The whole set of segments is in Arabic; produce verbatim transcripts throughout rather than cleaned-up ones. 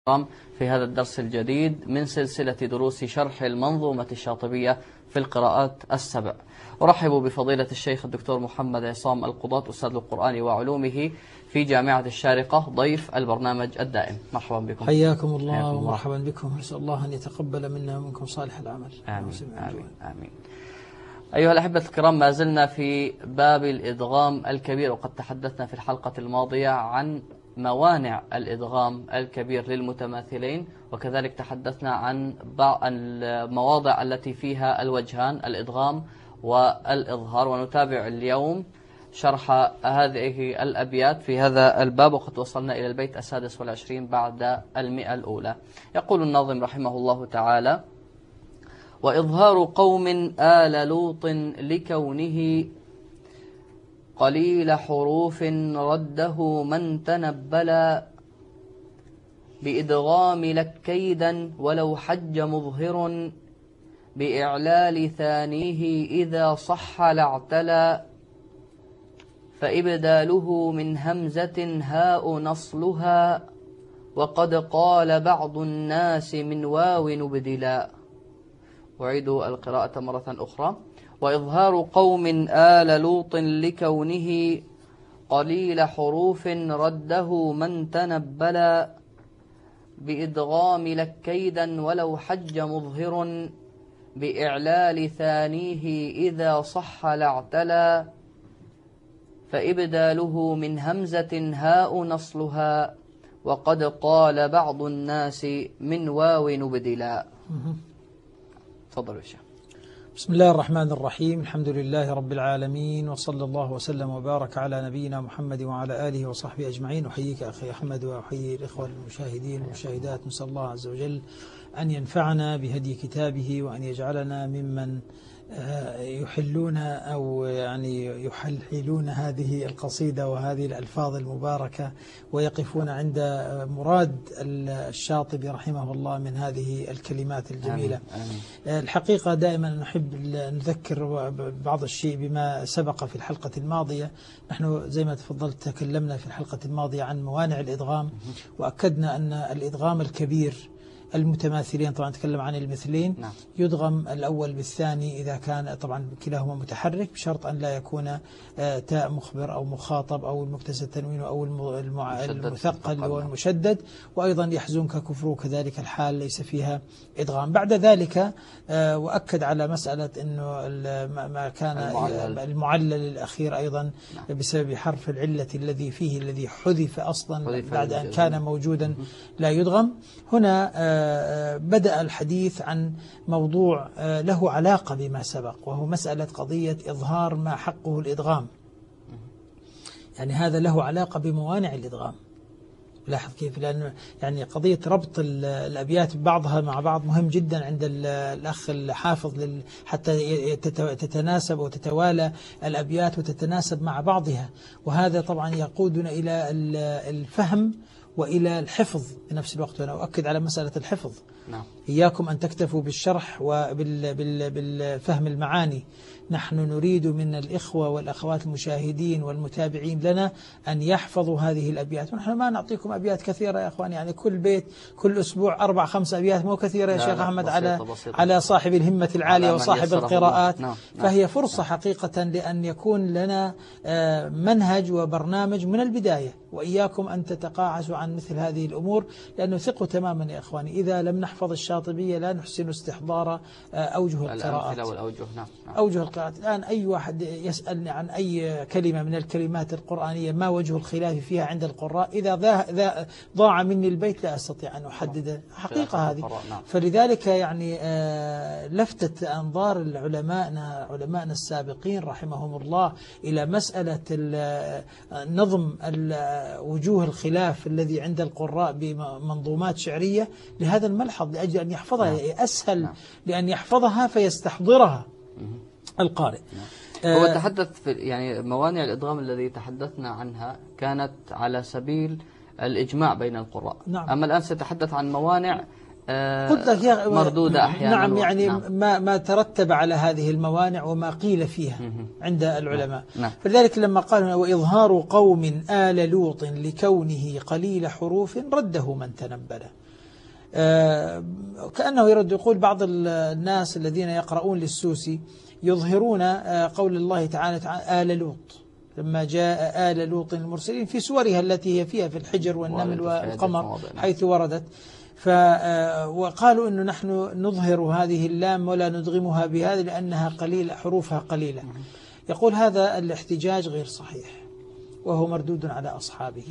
في هذا الدرس الجديد من سلسلة دروس شرح المنظومة الشاطبية في القراءات السبع. أرحب بفضيلة الشيخ الدكتور محمد عصام القضاة أستاذ القرآن وعلومه في جامعة الشارقة ضيف البرنامج الدائم. مرحبا بكم. حياكم الله ومرحبا بكم. نسأل الله أن يتقبل منا ومنكم صالح العمل. آمين آمين آمين. أيها الأحبة الكرام، ما زلنا في باب الإدغام الكبير، وقد تحدثنا في الحلقة الماضية عن موانع الإدغام الكبير للمتماثلين، وكذلك تحدثنا عن بعض المواضع التي فيها الوجهان الإدغام والإظهار، ونتابع اليوم شرح هذه الأبيات في هذا الباب، وقد وصلنا إلى البيت السادس والعشرين بعد المئة الأولى. يقول الناظم رحمه الله تعالى: وإظهار قوم آل لوط لكونه قليل حروف رده من تنبلا بإدغام لك كيدا ولو حج مظهر بإعلال ثانيه إذا صح لاعتلى فإبداله من همزة هاء نصلها وقد قال بعض الناس من واو نبدلا. أعيد القراءة مرة أخرى: وإظهار قوم آل لوط لكونه قليل حروف رده من تنبلا بإدغام لك كيدا ولو حج مظهر بإعلال ثانيه إذا صح لاعتلى فإبداله من همزة هاء نصلها وقد قال بعض الناس من واو نبدلا. تفضل يا شيخ. بسم الله الرحمن الرحيم. الحمد لله رب العالمين، وصلى الله وسلم وبارك على نبينا محمد وعلى آله وصحبه أجمعين. أحييك أخي أحمد وأحيي الإخوة المشاهدين والمشاهدات. نسأل الله عز وجل أن ينفعنا بهدي كتابه وأن يجعلنا ممن يحلون أو يعني يحلحلون هذه القصيدة وهذه الألفاظ المباركة ويقفون عند مراد الشاطبي رحمه الله من هذه الكلمات الجميلة. آمين. آمين. الحقيقة دائما نحب نذكر بعض الشيء بما سبق في الحلقة الماضية. نحن زي ما تفضلت تكلمنا في الحلقة الماضية عن موانع الإدغام، وأكدنا أن الإدغام الكبير المتماثلين، طبعا نتكلم عن المثلين، نعم. يدغم الأول بالثاني إذا كان طبعا كلاهما متحرك، بشرط أن لا يكون تاء مخبر أو مخاطب أو المكتسب التنوين أو المع... المثقل والمشدد، وأيضا يحزنك كفر كذلك الحال ليس فيها إدغام. بعد ذلك وأكد على مسألة أنه ما كان المعلل, المعلل الأخير أيضا نعم. بسبب حرف العلة الذي فيه الذي حذف أصلا بعد أن كان موجودا لا يدغم. هنا بدأ الحديث عن موضوع له علاقة بما سبق، وهو مسألة قضية إظهار ما حقه الإدغام. يعني هذا له علاقة بموانع الإدغام. لاحظ كيف، لأنه يعني قضية ربط الأبيات بعضها مع بعض مهم جدا عند الأخ الحافظ حتى تتناسب وتتوالى الأبيات وتتناسب مع بعضها، وهذا طبعا يقودنا إلى الفهم وإلى الحفظ في نفس الوقت. وأنا أؤكد على مسألة الحفظ. نعم. إياكم أن تكتفوا بالشرح وبالفهم المعاني. نحن نريد من الإخوة والأخوات المشاهدين والمتابعين لنا أن يحفظوا هذه الأبيات. ونحن ما نعطيكم أبيات كثيرة يا أخوان، يعني كل بيت كل أسبوع أربع خمس أبيات مو كثيرة يا شيخ أحمد على بسيطة. على صاحب الهمة العالية وصاحب القراءات. نعم. فهي فرصة نعم. حقيقة لأن يكون لنا منهج وبرنامج من البداية، وإياكم أن تتقاعسوا عن مثل هذه الأمور، لأنه ثقوا تماما يا إخواني إذا لم نحفظ الشاطبية لا نحسن استحضار أوجه القراءات. والأوجه. نعم. أوجه القراءات. الآن أي واحد يسألني عن أي كلمة من الكلمات القرآنية ما وجه الخلاف فيها عند القراء، إذا ضاع مني البيت لا أستطيع أن أحدد حقيقة هذه. فلذلك يعني لفتت أنظار العلماء علماءنا السابقين رحمهم الله إلى مسألة نظم وجوه الخلاف الذي عند القراء بمنظومات شعرية لهذا الملحظ، لأجل أن يحفظها أسهل لأن يحفظها فيستحضرها القارئ. هو تحدث في يعني موانع الإدغام الذي تحدثنا عنها كانت على سبيل الإجماع بين القراء. نعم. أما الآن سيتحدث عن موانع قلت لك يا مردودة أحيانا. نعم يعني نعم. ما ما ترتب على هذه الموانع وما قيل فيها عند العلماء. نعم. فلذلك لما قالوا وإظهار قوم آل لوط لكونه قليل حروف رده من تنبل، آه كأنه يرد يقول بعض الناس الذين يقرؤون للسوسي يظهرون آه قول الله تعالى, تعالى آل لوط لما جاء آل لوط المرسلين في سورها التي هي فيها في الحجر والنمل والقمر حيث وردت، وقالوا أنه نحن نظهر هذه اللام ولا ندغمها بهذه لأنها قليلة حروفها قليلة. يقول هذا الاحتجاج غير صحيح وهو مردود على أصحابه،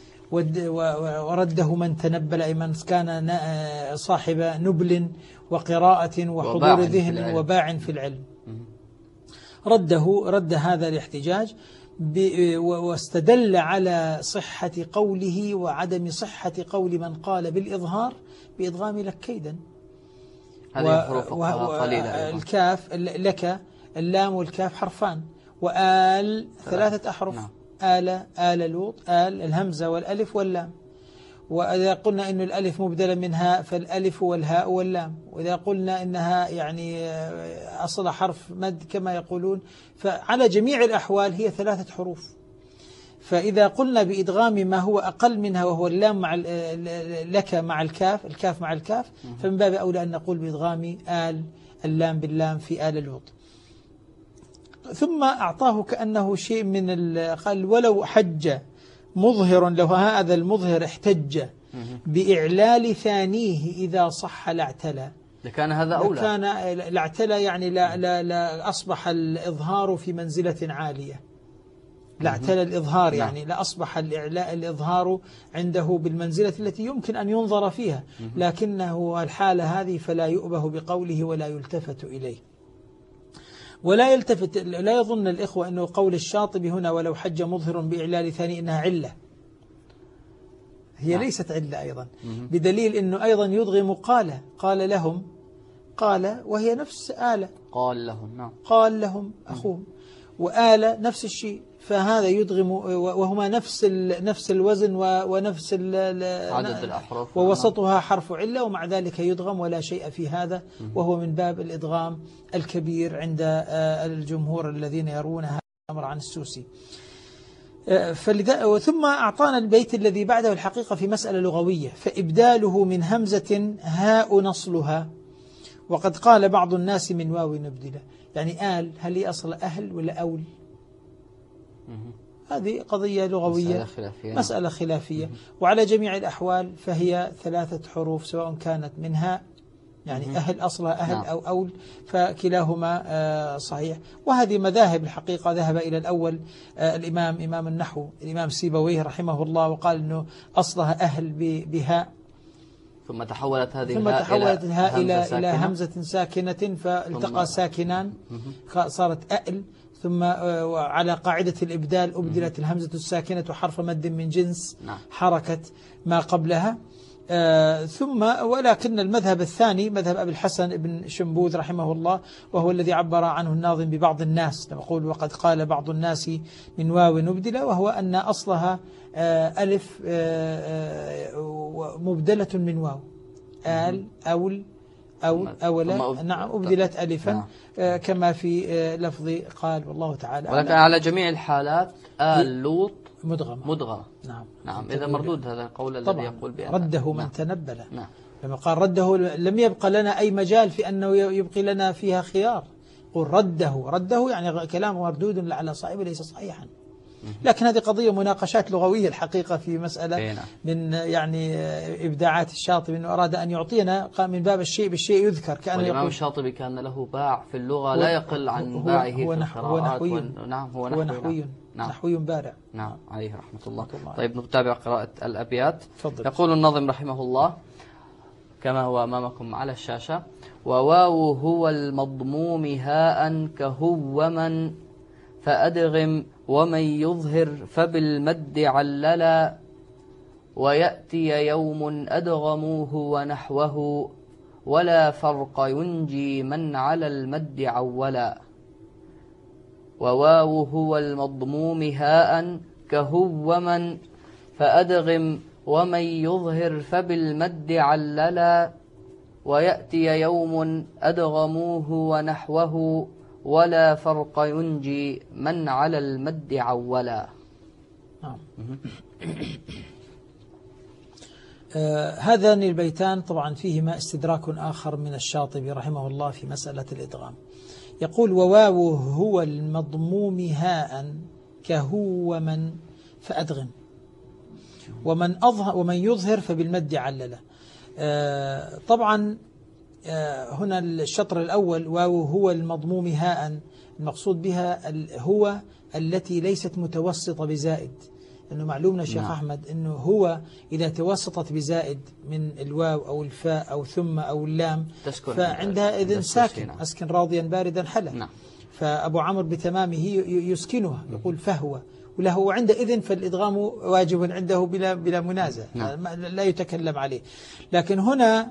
ورده من تنبل أي من كان صاحب نبل وقراءة وحضور ذهن وباع في العلم، رده رد هذا الاحتجاج واستدل على صحة قوله وعدم صحة قول من قال بالإظهار بإدغام لك كيدا. هذه الحروف قليلة. الكاف لك اللام والكاف حرفان، وآل ثلاثة أحرف. نعم. آل آل لوط آل الهمزة والألف واللام، وإذا قلنا إن الألف مبدلا منها فالألف والهاء واللام، وإذا قلنا إنها يعني أصل حرف مد كما يقولون، فعلى جميع الأحوال هي ثلاثة حروف. فإذا قلنا بإدغام ما هو أقل منها وهو اللام مع لك مع الكاف الكاف مع الكاف، فمن باب أولى أن نقول بإدغام آل اللام باللام في آل لوط. ثم أعطاه كأنه شيء من قال ولو حج مظهر لو هذا المظهر احتج بإعلال ثانيه إذا صح لاعتلى، لكان هذا أولى، لكان لاعتلى يعني لا, لا, لا أصبح الإظهار في منزلة عالية، لاعتلى الإظهار يعني لا أصبح الإعلاء الإظهار عنده بالمنزلة التي يمكن أن ينظر فيها، لكنه الحالة هذه فلا يؤبه بقوله ولا يلتفت إليه. ولا يلتفت لا يظن الإخوة أنه قول الشاطبي هنا ولو حج مظهر بإعلال ثاني إنها علة، هي نعم. ليست علة أيضا، بدليل أنه أيضا يدغم قال قال لهم قال وهي نفس آلة قال لهم نعم قال لهم أخوهم، وآلة نفس الشيء، فهذا يدغم وهما نفس نفس الوزن ونفس عدد الأحرف ووسطها حرف علة، ومع ذلك يدغم ولا شيء في هذا، وهو من باب الإدغام الكبير عند الجمهور الذين يرون هذا الأمر عن السوسي. فلذا ثم أعطانا البيت الذي بعده الحقيقة في مسألة لغوية، فإبداله من همزة هاء نصلها، وقد قال بعض الناس من واو نبدله، يعني آل هل هي أصل أهل ولا أول؟ هذه قضية لغوية مسألة خلافية, مسألة خلافية. وعلى جميع الأحوال فهي ثلاثة حروف سواء كانت من هاء يعني مم. أهل أصلها أهل نعم. أو أول، فكلاهما صحيح. وهذه مذاهب الحقيقة ذهب إلى الأول الإمام إمام النحو الإمام سيبويه رحمه الله وقال أنه أصلها أهل بهاء، ثم تحولت هذه ثم تحولت الهاء إلى إلى همزة ساكنة فالتقى ساكنان صارت أأل، ثم على قاعدة الإبدال أبدلت الهمزة الساكنة حرف مد من جنس نعم. حركة ما قبلها. آه ثم ولكن المذهب الثاني مذهب أبي الحسن بن شنبوذ رحمه الله، وهو الذي عبر عنه الناظم ببعض الناس، نقول وقد قال بعض الناس من واو نبدلة، وهو أن أصلها آه ألف آه آه مبدلة من واو، آل أول أو أولا نعم أبدلت ألفا نعم. آه كما في آه لفظ قال والله تعالى، ولكن على جميع الحالات آل لوط مدغمة مدغمة نعم. نعم إذا مردود هذا القول الذي يقول بأن رده من نعم. تنبل نعم. لما قال رده لم يبقى لنا أي مجال في أنه يبقي لنا فيها خيار، قل رده رده يعني كلامه مردود على صاحبه ليس صحيحا. لكن هذه قضية مناقشات لغوية الحقيقة في مسألة من يعني إبداعات الشاطبي، أنه أراد أن يعطينا من باب الشيء بالشيء يذكر، كأن والإمام الشاطبي كان له باع في اللغة لا يقل عن باعه في القراءات. هو نحوي وال... نعم هو نحوي, نحوي. نعم. نحوي بارع نعم عليه رحمة الله. الله. طيب نتابع قراءة الأبيات. فضل. يقول الناظم رحمه الله كما هو أمامكم على الشاشة: وواو هو المضموم هاء كهوما فأدغم ومن يظهر فبالمد عللا ويأتي يوم أدغموه ونحوه ولا فرق ينجي من على المد عولا. وواو هو المضموم هاء كهوما فأدغم ومن يظهر فبالمد عللا ويأتي يوم أدغموه ونحوه ولا فرق ينجي من على المد عولا. نعم. آه هذان البيتان طبعا فيهما استدراك آخر من الشاطبي رحمه الله في مسألة الإدغام. يقول: وواو هو المضموم هاء كهو من فأدغم، ومن أظهر ومن يظهر فبالمد علله. آه طبعا آه هنا الشطر الأول واو هو المضموم هاء، المقصود بها هو التي ليست متوسطة بزائد، أنه معلومنا شيخ نعم. أحمد أنه هو إذا توسطت بزائد من الواو أو الفاء أو ثم أو اللام فعندها إذن ساكن، أسكن راضيا باردا حلا نعم. فأبو عمرو بتمامه يسكنها يقول فهو، وله عندئذ فالإدغام واجب عنده بلا بلا منازع نعم. لا يتكلم عليه. لكن هنا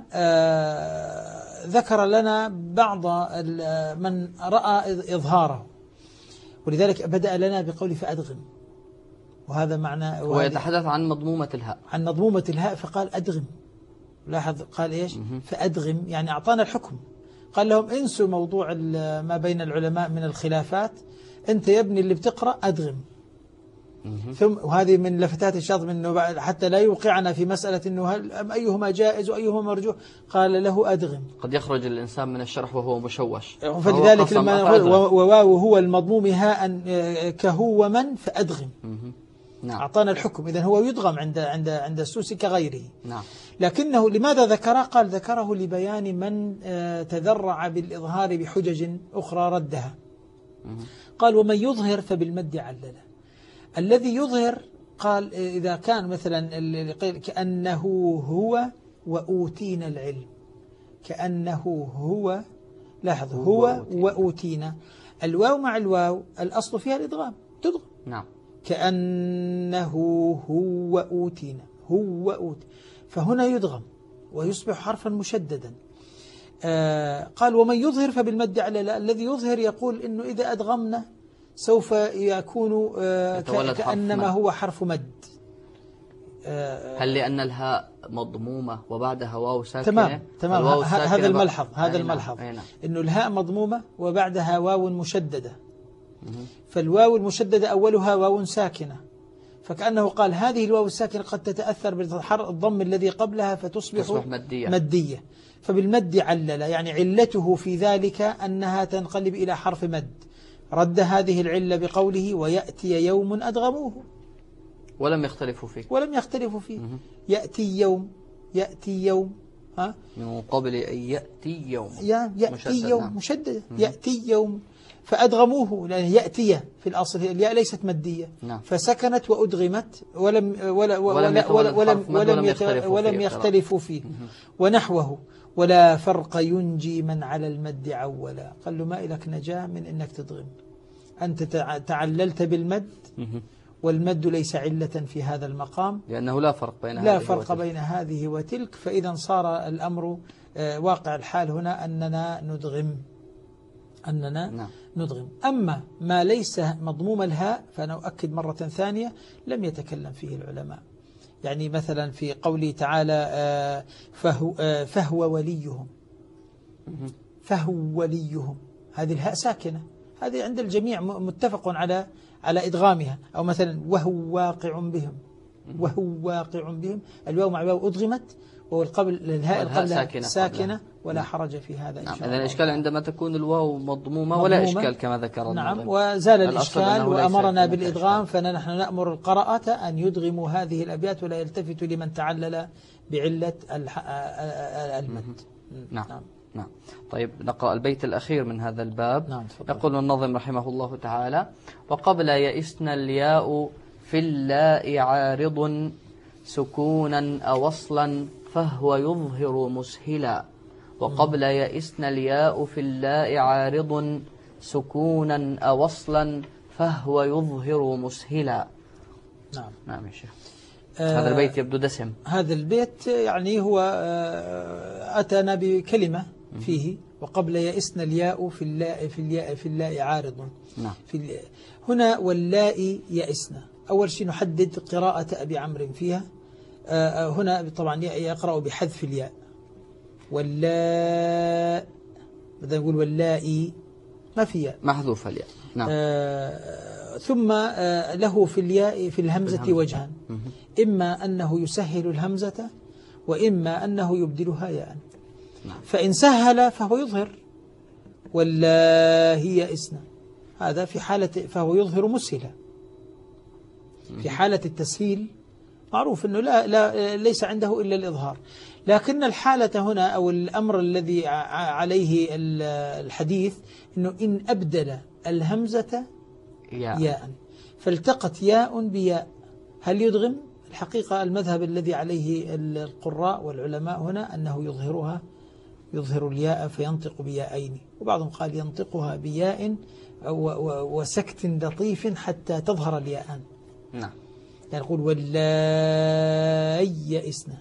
آه ذكر لنا بعض من رأى إظهاره، ولذلك بدأ لنا بقول فأدغم، وهذا معنى هو يتحدث عن مضمومة الهاء، عن مضمومة الهاء فقال أدغم. لاحظ قال إيش؟ فأدغم يعني أعطانا الحكم. قال لهم انسوا موضوع ما بين العلماء من الخلافات، أنت يا ابني اللي بتقرأ أدغم. ثم وهذه من لفتات الشاطبي انه حتى لا يوقعنا في مسألة انه هل ايهما جائز وايهما مرجوح، قال له ادغم. قد يخرج الانسان من الشرح وهو مشوش، فلذلك لما وواو هو المضموم هاء كهو من فادغم نعم. اعطانا الحكم، اذا هو يدغم عند عند عند السوسي كغيره نعم. لكنه لماذا ذكره؟ قال ذكره لبيان من تذرع بالاظهار بحجج اخرى ردها. قال: ومن يظهر فبالمد علله. الذي يظهر قال إذا كان مثلا كأنه هو وأوتينا العلم، كأنه هو، لاحظ هو وأوتينا، الواو مع الواو الأصل فيها الإدغام تدغم نعم. كأنه هو أوتينا هو أوت، فهنا يدغم ويصبح حرفا مشددا. آه قال: ومن يظهر فبالمد على. الذي يظهر يقول إنه إذا أدغمنا سوف يكون آه كأنما هو حرف مد. آه هل لأن الهاء مضمومة وبعدها واو ساكنة؟ تمام تمام. هذا الملحظ هذا أين الملحظ أين إنه الهاء مضمومة وبعدها واو مشددة، فالواو المشددة أولها واو ساكنة، فكأنه قال هذه الواو الساكنة قد تتأثر بالضم الذي قبلها فتصبح تصبح مدية. مدية، فبالمد علل، يعني علته في ذلك أنها تنقلب إلى حرف مد. رد هذه العلة بقوله: ويأتي يوم أدغموه، ولم يختلفوا فيه ولم يختلفوا فيه مه. يأتي يوم يأتي يوم ها من قبل أن يأتي يوم يا يأتي مشدد يوم نعم. مشدد مه. يأتي يوم فأدغموه، لأن يأتي في الأصل الياء ليست مدية نعم. فسكنت وأدغمت ولم ولا ولا ولم ولم ولم يختلفوا ولم يختلفوا فيه مه. ونحوه ولا فرق ينجي من على المد عولا. قال له ما إلك نجاة من إنك تدغم، أنت تعللت بالمد والمد ليس علة في هذا المقام، لأنه لا فرق بين لا فرق بين هذه وتلك. فإذا صار الأمر واقع الحال هنا أننا ندغم أننا نعم. ندغم. أما ما ليس مضموم الهاء فأنا أؤكد مرة ثانية لم يتكلم فيه العلماء. يعني مثلا في قوله تعالى فهو, فهو وليهم، فهو وليهم، هذه الهاء ساكنة، هذه عند الجميع متفق على على إدغامها. أو مثلا وهو واقع بهم، وهو واقع بهم، الواو مع الواو أدغمت والقبل الهاء القبل ساكنة, ساكنة ولا حرج في هذا. نعم. إذن الإشكال عندما تكون الواو مضمومة, مضمومة ولا إشكال كما ذكر نعم المضم. وزال الإشكال وأمرنا بالإدغام، فنحن نأمر القراءة أن يدغموا هذه الأبيات ولا يلتفتوا لمن تعلل بعلة المد. نعم. نعم. نعم. طيب نقرأ البيت الأخير من هذا الباب. نعم. يقول الناظم رحمه الله تعالى: وقبل يئسنا الياء في اللاء عارض سكونا أوصلا فهو يظهر مسهلا. وقبل يئسنا الياء في اللاء عارض سكونا أوصلا فهو يظهر مسهلا. نعم. نعم يا شيخ. آه هذا البيت يبدو دسم. هذا البيت يعني هو آه أتانا بكلمة فيه وقبل يئسنا الياء في اللاء في الياء في اللاء عارض. نعم. في هنا واللاء يئسنا. أول شيء نحدد قراءة أبي عمرو فيها. آه هنا طبعا يقرأ بحذف الياء، واللا بدنا نقول واللائي ما في ياء محذوفة الياء. نعم. آه ثم آه له في الياء في الهمزة, في الهمزة. وجهان، إما أنه يسهل الهمزة وإما أنه يبدلها ياء. نعم. فإن سهل فهو يظهر ولا هي إسنا، هذا في حالة فهو يظهر مسهلا. في حالة التسهيل معروف أنه لا, لا ليس عنده إلا الإظهار، لكن الحالة هنا أو الأمر الذي عليه الحديث أنه إن أبدل الهمزة ياء, ياء فالتقت ياء بياء هل يدغم؟ الحقيقة المذهب الذي عليه القراء والعلماء هنا أنه يظهرها، يظهر الياء فينطق بياءين، وبعضهم قال ينطقها بياء وسكت لطيف حتى تظهر الياءان. نعم. يعني يقول ولا يئسنا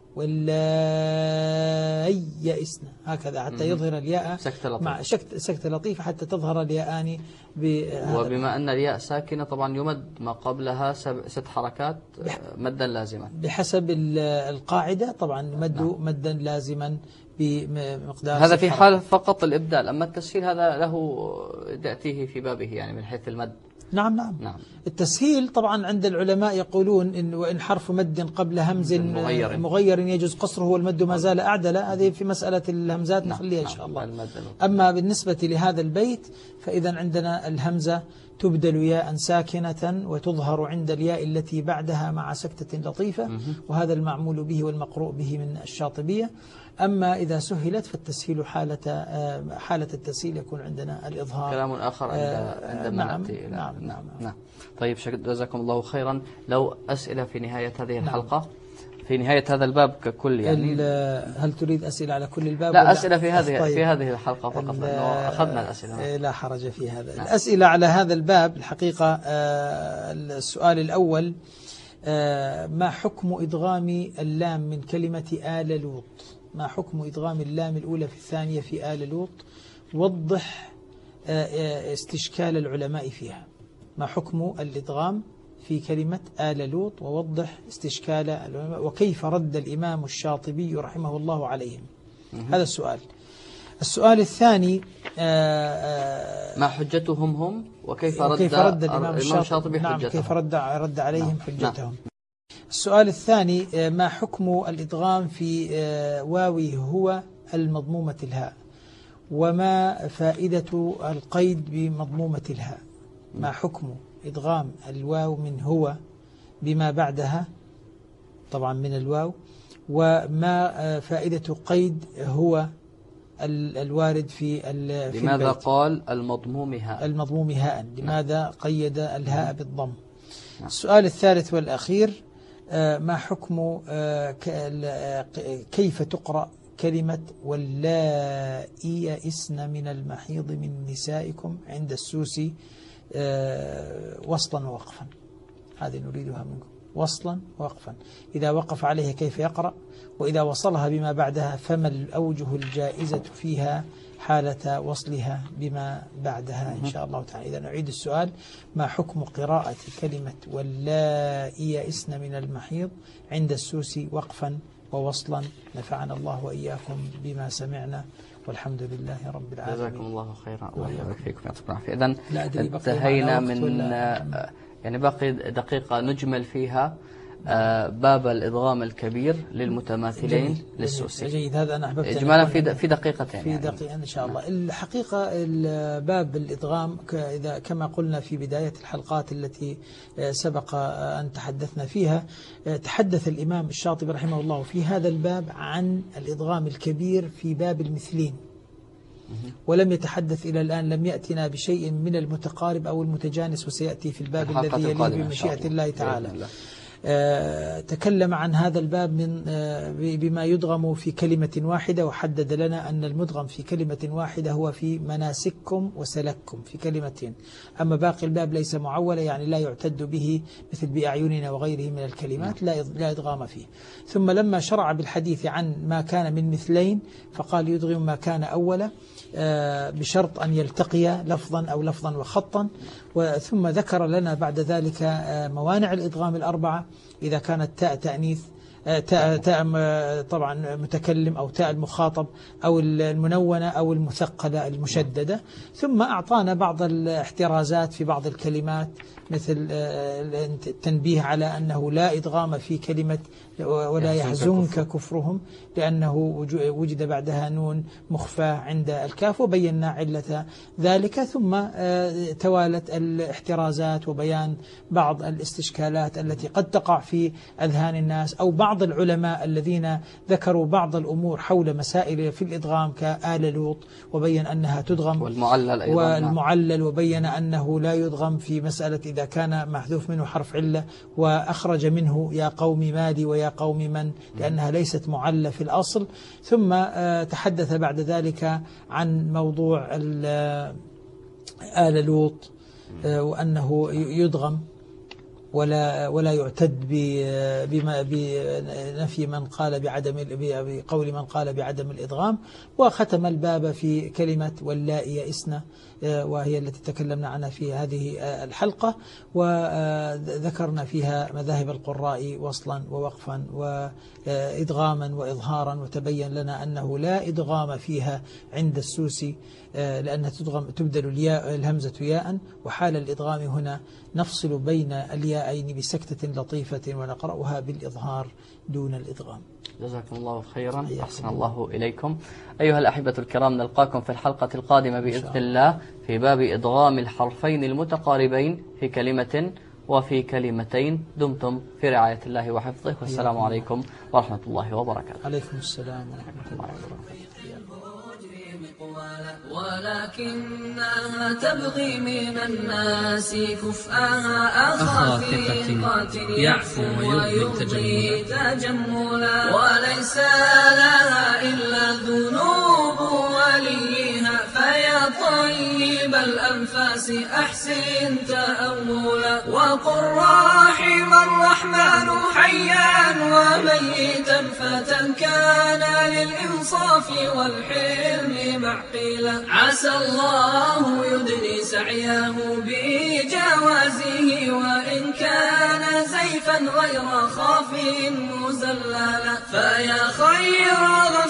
ولا يئسنا هكذا حتى يظهر الياء مع سكت لطيف حتى تظهر الياءان. وبما أن الياء ساكنة طبعا يمد ما قبلها ست حركات مدا لازما بحسب القاعدة، طبعا مد نعم. مدا لازما بمقدار هذا في حال فقط الإبدال، أما التسهيل هذا له تأتيه في بابه يعني من حيث المد. نعم نعم نعم. التسهيل طبعا عند العلماء يقولون إن وإن حرف مد قبل همز مغير, مغير يجوز قصره والمد ما زال أعدل، هذه في مسألة الهمزات نعم نخليها إن شاء الله. نعم. أما بالنسبة لهذا البيت فإذا عندنا الهمزة تبدل ياء ساكنة وتظهر عند الياء التي بعدها مع سكتة لطيفة، وهذا المعمول به والمقروء به من الشاطبية. أما إذا سهلت فالتسهيل حالة حالة التسهيل يكون عندنا الإظهار. كلام آخر عند عندما نعم نأتي إلى نعم, نعم نعم. طيب جزاكم الله خيرا. لو أسئلة في نهاية هذه الحلقة نعم. في نهاية هذا الباب ككل يعني هل تريد أسئلة على كل الباب؟ لا أسئلة في هذه طيب. في هذه الحلقة فقط لأنه أخذنا الأسئلة. لا حرج في هذا. نعم. الأسئلة على هذا الباب الحقيقة السؤال الأول ما حكم إدغام اللام من كلمة آل لوط؟ ما حكم إدغام اللام الأولى في الثانية في آل لوط؟ وضح استشكال العلماء فيها. ما حكم الإدغام في كلمة آل لوط ووضح استشكال العلماء وكيف رد الإمام الشاطبي رحمه الله عليهم؟ هذا السؤال. السؤال الثاني ما حجتهم هم وكيف رد, وكيف رد الإمام الشاطبي نعم حجتهم؟ كيف رد, رد عليهم نعم. حجتهم؟ نعم. السؤال الثاني ما حكم الإدغام في واوي هو المضمومة الهاء، وما فائدة القيد بمضمومة الهاء؟ ما حكم إدغام الواو من هو بما بعدها طبعا من الواو، وما فائدة قيد هو الوارد في, في لماذا البيت؟ قال المضموم هاء المضموم هاء لماذا قيد الهاء بالضم؟ السؤال الثالث والأخير ما حكم كيف تقرأ كلمة واللائي يئسن من المحيض من نسائكم عند السوسي وصلا ووقفا؟ هذه نريدها منكم وصلا ووقفا. إذا وقف عليها كيف يقرأ، وإذا وصلها بما بعدها فما الأوجه الجائزة فيها حالة وصلها بما بعدها إن شاء الله تعالى. إذا نعيد السؤال: ما حكم قراءة كلمة واللائي يئسن من المحيض عند السوسي وقفا ووصلا؟ نفعنا الله وإياكم بما سمعنا والحمد لله رب العالمين. جزاكم الله خيرا الله يبارك فيكم يعطيكم العافية. إذن انتهينا من يعني باقي دقيقة نجمل فيها باب الإدغام الكبير للمتماثلين جميل. للسوسي. جيد، هذا أنا أحببت إجمالا في في دقيقتين في دقيقة يعني. إن شاء الله. الحقيقة باب الإدغام إذا كما قلنا في بداية الحلقات التي سبق أن تحدثنا فيها، تحدث الإمام الشاطبي رحمه الله في هذا الباب عن الإدغام الكبير في باب المثلين، ولم يتحدث إلى الآن، لم يأتنا بشيء من المتقارب أو المتجانس، وسيأتي في الباب الذي يليه بمشيئة الله تعالى. آه تكلم عن هذا الباب من آه بما يدغم في كلمة واحدة، وحدد لنا أن المدغم في كلمة واحدة هو في مناسككم وسلككم في كلمتين، أما باقي الباب ليس معولة يعني لا يعتد به مثل بأعيننا وغيره من الكلمات لا لا إدغام فيه. ثم لما شرع بالحديث عن ما كان من مثلين فقال يدغم ما كان أولا آه بشرط أن يلتقي لفظا أو لفظا وخطا، ثم ذكر لنا بعد ذلك آه موانع الإدغام الأربعة: إذا كانت تاء تأنيث تاء تاء طبعا متكلم أو تاء المخاطب أو المنونة أو المثقلة المشددة. ثم أعطانا بعض الاحترازات في بعض الكلمات، مثل التنبيه على أنه لا إدغام في كلمة ولا يحزنك كفرهم، لأنه وجد بعدها نون مخفى عند الكاف، وبينا علة ذلك. ثم توالت الاحترازات وبيان بعض الاستشكالات التي قد تقع في أذهان الناس، أو بعض العلماء الذين ذكروا بعض الأمور حول مسائل في الإدغام كآل لوط، وبين أنها تدغم، والمعلل أيضا والمعلل وبين أنه لا يدغم في مسألة إذا كان محذوف منه حرف علة، وأخرج منه يا قوم مالي ويا قوم من، لأنها ليست معلة في الأصل. ثم تحدث بعد ذلك عن موضوع آل لوط، وأنه يدغم ولا ولا يعتد بما بنفي من قال بعدم بقول من قال بعدم الإدغام. وختم الباب في كلمة واللائي يئسن، وهي التي تكلمنا عنها في هذه الحلقة، وذكرنا فيها مذاهب القراء وصلا ووقفا وإدغاما وإظهارا، وتبين لنا أنه لا إدغام فيها عند السوسي، لأنها تدغم تبدل الياء الهمزة ياء، وحال الإدغام هنا نفصل بين الياءين بسكتة لطيفة ونقرأها بالإظهار دون الإدغام. جزاكم الله خيرا، أحسن الله إليكم. أيها الأحبة الكرام، نلقاكم في الحلقة القادمة بإذن الله في باب إدغام الحرفين المتقاربين في كلمة وفي كلمتين. دمتم في رعاية الله وحفظه، والسلام عليكم ورحمة الله وبركاته. عليكم السلام ورحمة الله وبركاته. ولكنها تبغي من الناس كفءها أخا ثقة يعفو ويبغي تجملا، وليس لها إلا ذنوب وليها، فيا طيب الأنفاس أحسن تأملا، وقل راحم الرحمن حيا وميتا، فتى كان للإنصاف والحلم معقلا، عسى الله يدني سعيه بجوازه، وإن كان زيفا غير خاف مزللا، فيا خير